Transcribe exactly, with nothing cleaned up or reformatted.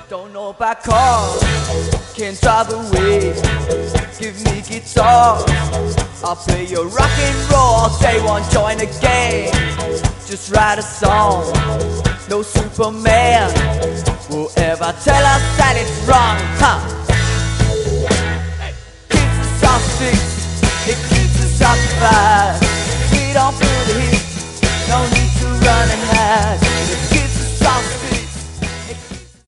Don't know about cars, can't drive away. Give me guitar, I'll play you rock and roll. Say won't join a game, just write a song. No Superman will ever tell us that it's wrong, huh? Keeps us off six, it keeps us occupied.